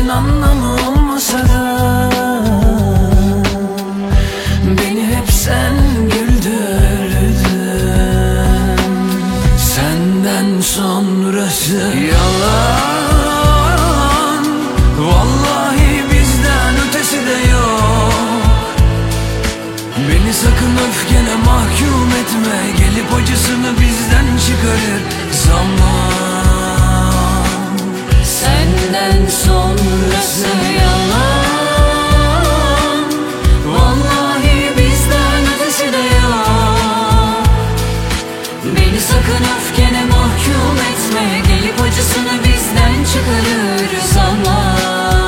için anlamı olmasa da beni hep sen güldürdün. Senden sonrası yalan, vallahi bizden ötesi de yok. Beni sakın öfkene mahkum etme, gelip acısını bizden çıkarır zaman. Senden sonrası yalan, vallahi bizden ötesi de yok. Beni sakın öfkene mahkum etme, gelip acısını bizden çıkarır zaman.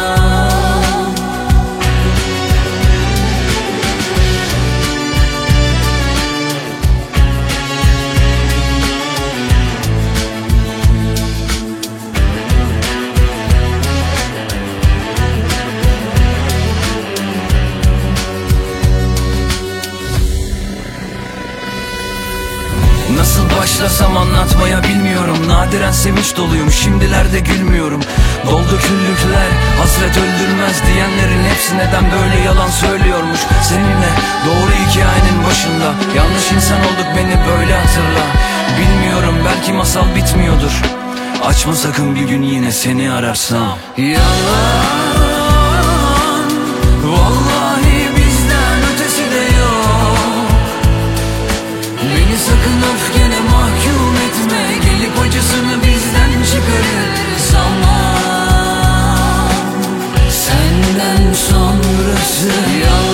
Nasıl başlasam anlatmaya bilmiyorum. Nadiren sevinç doluyum, şimdilerde gülmüyorum. Doldu küllükler, hasret öldürmez diyenlerin hepsi neden böyle yalan söylüyormuş. Seninle doğru hikayenin başında yanlış insan olduk, beni böyle hatırla. Bilmiyorum, belki masal bitmiyordur. Açma sakın, bir gün yine seni ararsam. Yalan, vallahi bizden ötesi de yok. Beni sakın öfkene mahkum etme, gelip acısını bizden çıkarır zaman. Senden sonrası yalan.